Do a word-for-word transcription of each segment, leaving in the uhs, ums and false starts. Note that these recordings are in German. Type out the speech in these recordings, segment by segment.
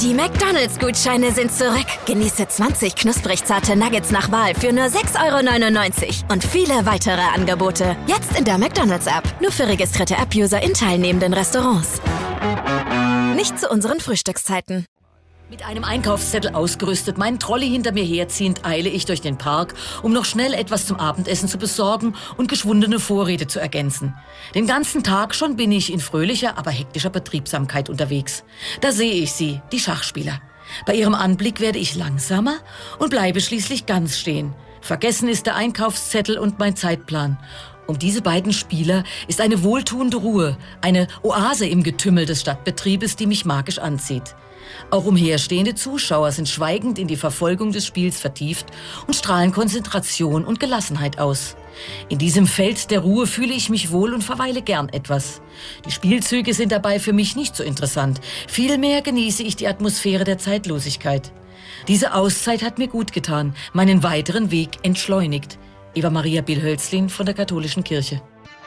Die McDonald's-Gutscheine sind zurück. Genieße zwanzig knusprig zarte Nuggets nach Wahl für nur sechs Euro neunundneunzig und viele weitere Angebote. Jetzt in der McDonald's-App. Nur für registrierte App-User in teilnehmenden Restaurants. Nicht zu unseren Frühstückszeiten. Mit einem Einkaufszettel ausgerüstet, meinen Trolley hinter mir herziehend, eile ich durch den Park, um noch schnell etwas zum Abendessen zu besorgen und geschwundene Vorräte zu ergänzen. Den ganzen Tag schon bin ich in fröhlicher, aber hektischer Betriebsamkeit unterwegs. Da sehe ich sie, die Schachspieler. Bei ihrem Anblick werde ich langsamer und bleibe schließlich ganz stehen. Vergessen ist der Einkaufszettel und mein Zeitplan. Um diese beiden Spieler ist eine wohltuende Ruhe, eine Oase im Getümmel des Stadtbetriebes, die mich magisch anzieht. Auch umherstehende Zuschauer sind schweigend in die Verfolgung des Spiels vertieft und strahlen Konzentration und Gelassenheit aus. In diesem Feld der Ruhe fühle ich mich wohl und verweile gern etwas. Die Spielzüge sind dabei für mich nicht so interessant. Vielmehr genieße ich die Atmosphäre der Zeitlosigkeit. Diese Auszeit hat mir gut getan, meinen weiteren Weg entschleunigt. Eva Maria Bill-Hölzlin von der Katholischen Kirche.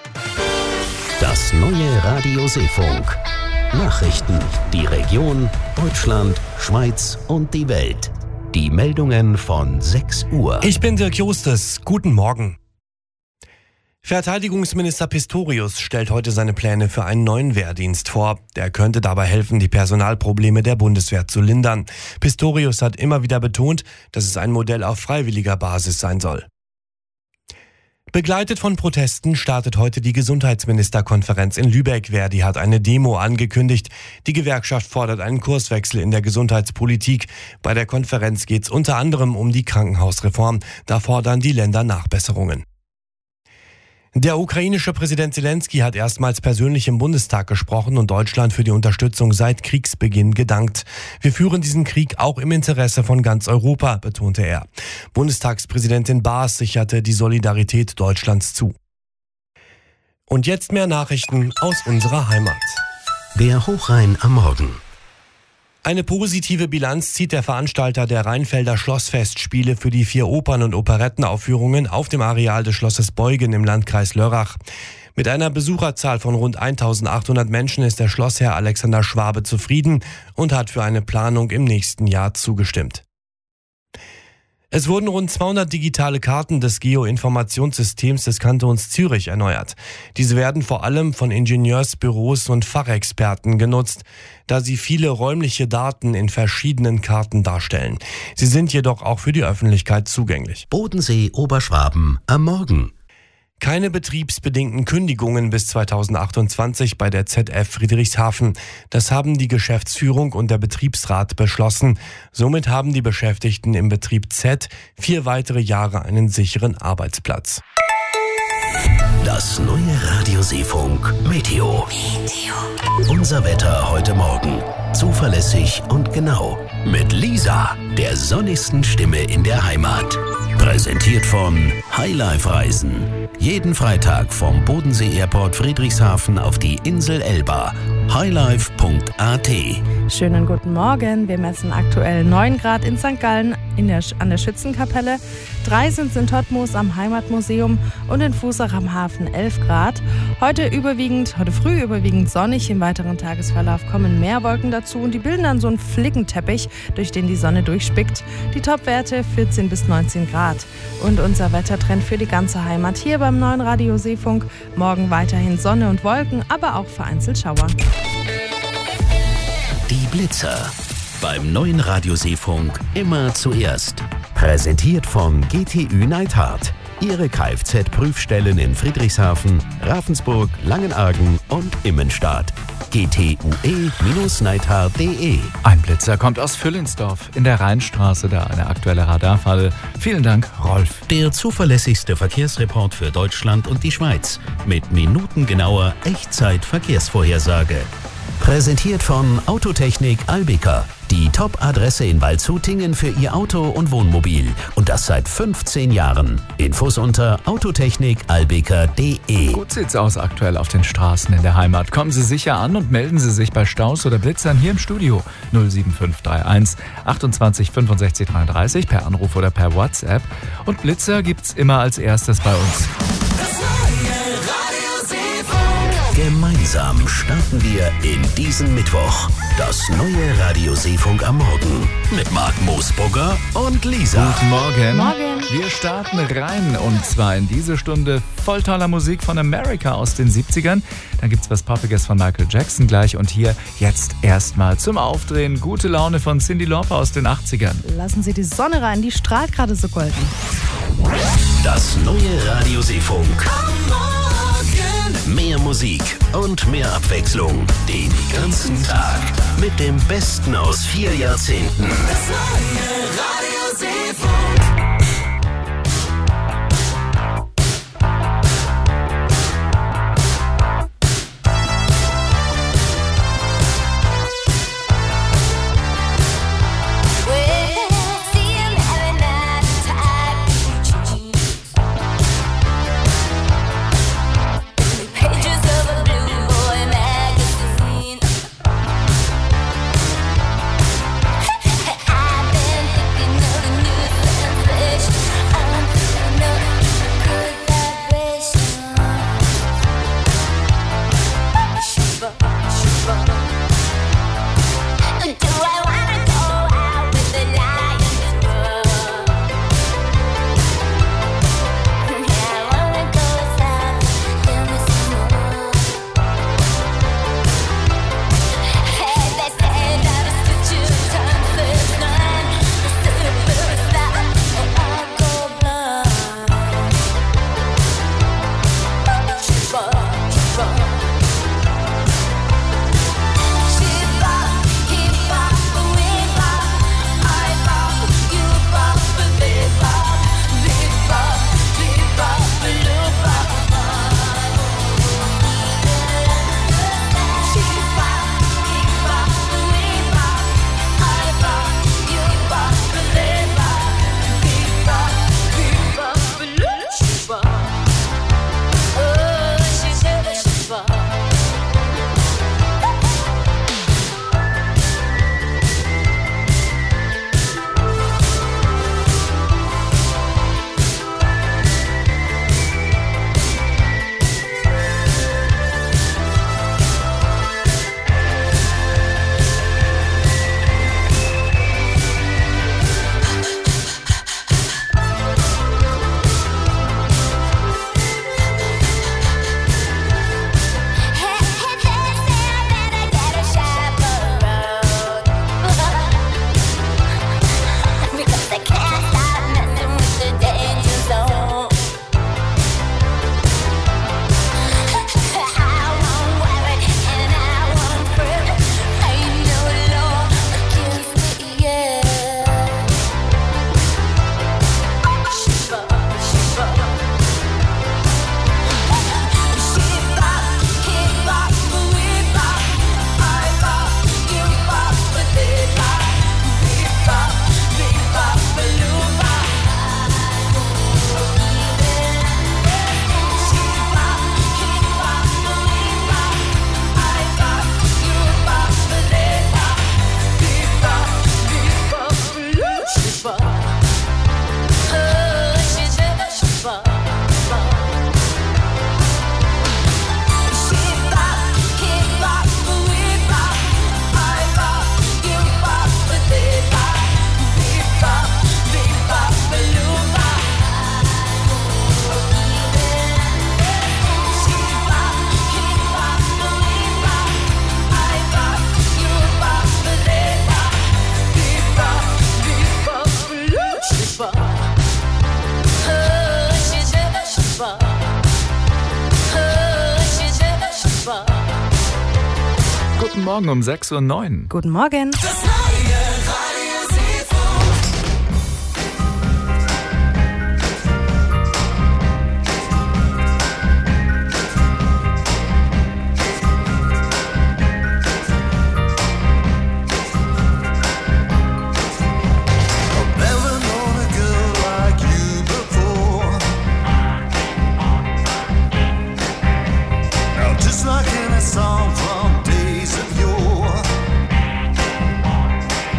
Das neue Radio Seefunk. Nachrichten, die Region, Deutschland, Schweiz und die Welt. Die Meldungen von sechs Uhr. Ich bin Dirk Justus. Guten Morgen. Verteidigungsminister Pistorius stellt heute seine Pläne für einen neuen Wehrdienst vor. Der könnte dabei helfen, die Personalprobleme der Bundeswehr zu lindern. Pistorius hat immer wieder betont, dass es ein Modell auf freiwilliger Basis sein soll. Begleitet von Protesten startet heute die Gesundheitsministerkonferenz in Lübeck. Verdi hat eine Demo angekündigt. Die Gewerkschaft fordert einen Kurswechsel in der Gesundheitspolitik. Bei der Konferenz geht es unter anderem um die Krankenhausreform. Da fordern die Länder Nachbesserungen. Der ukrainische Präsident Zelensky hat erstmals persönlich im Bundestag gesprochen und Deutschland für die Unterstützung seit Kriegsbeginn gedankt. Wir führen diesen Krieg auch im Interesse von ganz Europa, betonte er. Bundestagspräsidentin Baas sicherte die Solidarität Deutschlands zu. Und jetzt mehr Nachrichten aus unserer Heimat. Der Hochrhein am Morgen. Eine positive Bilanz zieht der Veranstalter der Rheinfelder Schlossfestspiele für die vier Opern- und Operettenaufführungen auf dem Areal des Schlosses Beugen im Landkreis Lörrach. Mit einer Besucherzahl von rund eintausendachthundert Menschen ist der Schlossherr Alexander Schwabe zufrieden und hat für eine Planung im nächsten Jahr zugestimmt. Es wurden rund zweihundert digitale Karten des Geoinformationssystems des Kantons Zürich erneuert. Diese werden vor allem von Ingenieursbüros und Fachexperten genutzt, da sie viele räumliche Daten in verschiedenen Karten darstellen. Sie sind jedoch auch für die Öffentlichkeit zugänglich. Bodensee Oberschwaben am Morgen. Keine betriebsbedingten Kündigungen bis zweitausendachtundzwanzig bei der Z F Friedrichshafen. Das haben die Geschäftsführung und der Betriebsrat beschlossen. Somit haben die Beschäftigten im Betrieb Z vier weitere Jahre einen sicheren Arbeitsplatz. Das neue Radio Seefunk Meteo. Meteo. Unser Wetter heute Morgen. Zuverlässig und genau. Mit Lisa, der sonnigsten Stimme in der Heimat. Präsentiert von Highlife Reisen. Jeden Freitag vom Bodensee Airport Friedrichshafen auf die Insel Elba. highlife punkt a t. Schönen guten Morgen. Wir messen aktuell neun Grad in Sankt Gallen in der, an der Schützenkapelle. drei sind in Todtmoos am Heimatmuseum und in Fußach am Hafen elf Grad. Heute überwiegend, heute früh überwiegend sonnig. Im weiteren Tagesverlauf kommen mehr Wolken dazu und die bilden dann so einen Flickenteppich, durch den die Sonne durchspickt. Die Topwerte vierzehn bis neunzehn Grad. Und unser Wettertrend für die ganze Heimat hier beim neuen Radio Seefunk. Morgen weiterhin Sonne und Wolken, aber auch vereinzelt Schauer. Die Blitzer. Beim neuen Radio Seefunk immer zuerst. Präsentiert von G T Ü Neidhardt. Ihre Kfz-Prüfstellen in Friedrichshafen, Ravensburg, Langenargen und Immenstadt. G T U E Neidhardt punkt de. Ein Blitzer kommt aus Füllinsdorf in der Rheinstraße, da eine aktuelle Radarfalle. Vielen Dank, Rolf. Der zuverlässigste Verkehrsreport für Deutschland und die Schweiz mit minutengenauer Echtzeit-Verkehrsvorhersage. Präsentiert von Autotechnik Albica. Die Top-Adresse in Waldshutingen für Ihr Auto und Wohnmobil. Und das seit fünfzehn Jahren. Infos unter autotechnik albica punkt de. Gut sieht's aus aktuell auf den Straßen in der Heimat. Kommen Sie sicher an und melden Sie sich bei Staus oder Blitzern hier im Studio. null sieben fünf drei eins achtundzwanzig fünfundsechzig dreiunddreißig per Anruf oder per WhatsApp. Und Blitzer gibt's immer als erstes bei uns. Das neue Radio Seefunk. Gemeinde. Gemeinsam starten wir in diesen Mittwoch. Das neue Radio Seefunk am Morgen mit Marc Moosbrugger und Lisa. Guten Morgen. Morgen. Wir starten rein und zwar in diese Stunde voll toller Musik von America aus den siebzigern. Dann gibt's was Poppiges von Michael Jackson gleich und hier jetzt erstmal zum Aufdrehen gute Laune von Cyndi Lauper aus den achtzigern. Lassen Sie die Sonne rein, die strahlt gerade so golden. Das neue Radio Seefunk. Mehr Musik und mehr Abwechslung den ganzen Tag mit dem Besten aus vier Jahrzehnten. Das neue Radio Seefunk. Guten Morgen um sechs Uhr neun. Guten Morgen. Das neue Radio Seefunk. Like in a song from days of yore.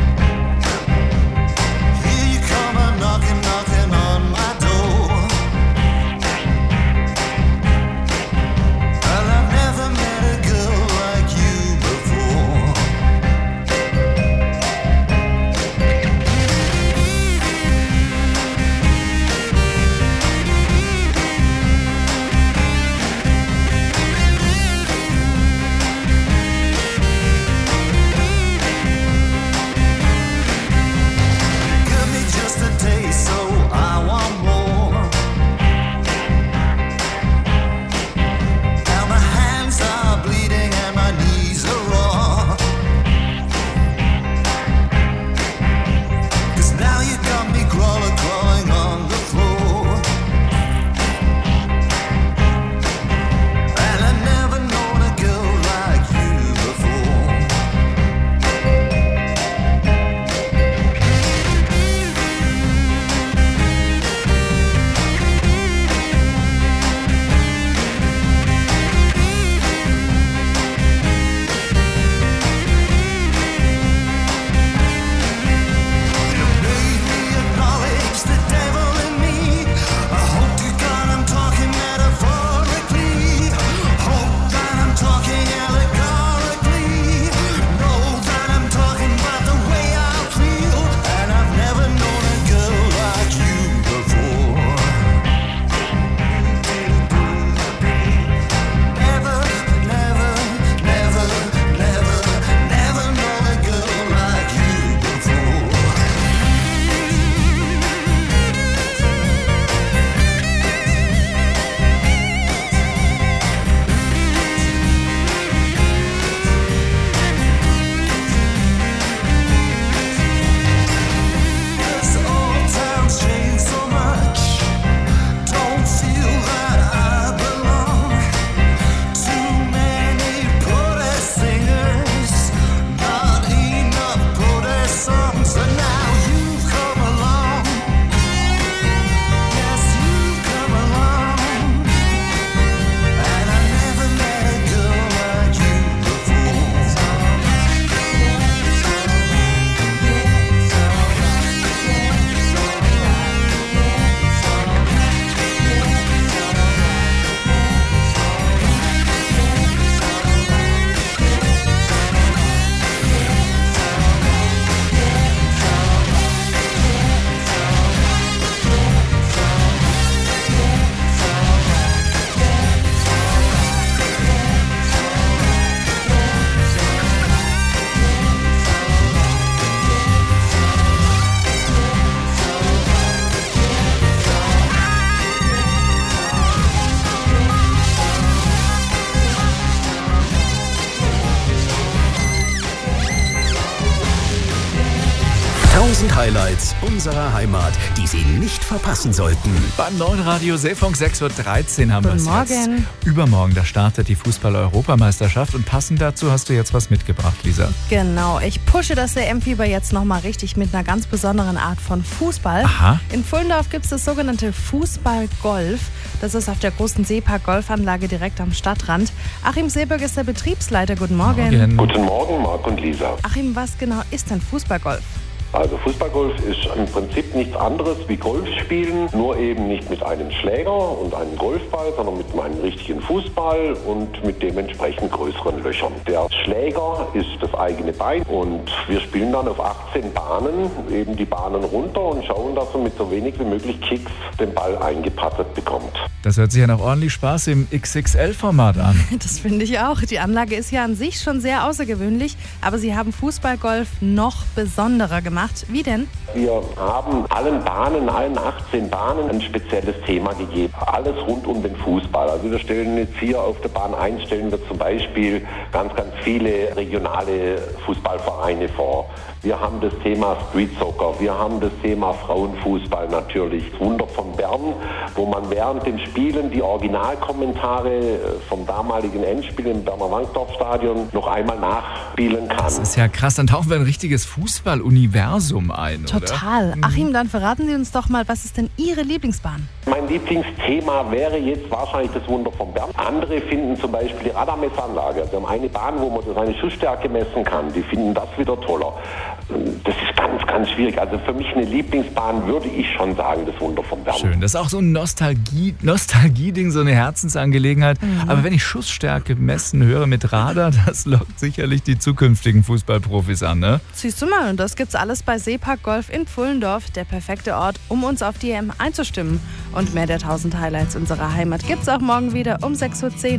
tausend Highlights unserer Heimat, die Sie nicht verpassen sollten. Beim neuen Radio Seefunk sechs Uhr dreizehn haben wir Guten es jetzt. Morgen. Übermorgen, da startet die Fußball-Europameisterschaft und passend dazu hast du jetzt was mitgebracht, Lisa. Genau, ich pushe das C M-Fieber jetzt nochmal richtig mit einer ganz besonderen Art von Fußball. Aha. In Pfullendorf gibt es das sogenannte Fußball-Golf. Das ist auf der großen Seepark-Golfanlage direkt am Stadtrand. Achim Seeberg ist der Betriebsleiter. Guten Morgen. Morgen. Guten Morgen, Marc und Lisa. Achim, was genau ist denn Fußballgolf? Also Fußballgolf ist im Prinzip nichts anderes wie Golf spielen, nur eben nicht mit einem Schläger und einem Golfball, sondern mit einem richtigen Fußball und mit dementsprechend größeren Löchern. Der Schläger ist das eigene Bein und wir spielen dann auf achtzehn Bahnen, eben die Bahnen runter und schauen, dass man mit so wenig wie möglich Kicks den Ball eingepattet bekommt. Das hört sich ja nach ordentlich Spaß im X X L-Format an. Das finde ich auch. Die Anlage ist ja an sich schon sehr außergewöhnlich, aber Sie haben Fußballgolf noch besonderer gemacht. Wie denn? Wir haben allen Bahnen, allen achtzehn Bahnen ein spezielles Thema gegeben. Alles rund um den Fußball. Also wir stellen jetzt hier auf der Bahn eins stellen wir zum Beispiel ganz, ganz viele regionale Fußballvereine vor. Wir haben das Thema Street Soccer, wir haben das Thema Frauenfußball natürlich. Das Wunder von Bern, wo man während den Spielen die Originalkommentare vom damaligen Endspiel im Berner Wankdorfstadion noch einmal nachspielen kann. Das ist ja krass, dann tauchen wir ein richtiges Fußballuniversum ein, oder? Total. Achim, dann verraten Sie uns doch mal, was ist denn Ihre Lieblingsbahn? Mein Lieblingsthema wäre jetzt wahrscheinlich das Wunder von Bern. Andere finden zum Beispiel die Radarmessanlage. Wir haben eine Bahn, wo man seine Schussstärke messen kann. Die finden das wieder toller. Das ist ganz, ganz schwierig. Also für mich eine Lieblingsbahn würde ich schon sagen, das Wunder von Bern. Schön, das ist auch so ein Nostalgie, Nostalgie-Ding, so eine Herzensangelegenheit. Mhm. Aber wenn ich Schussstärke messen höre mit Radar, das lockt sicherlich die zukünftigen Fußballprofis an, ne? Siehst du mal, und das gibt's alles bei Seepark Golf in Pfullendorf, der perfekte Ort, um uns auf die E M einzustimmen. Und mehr der tausend Highlights unserer Heimat gibt's auch morgen wieder um sechs Uhr zehn.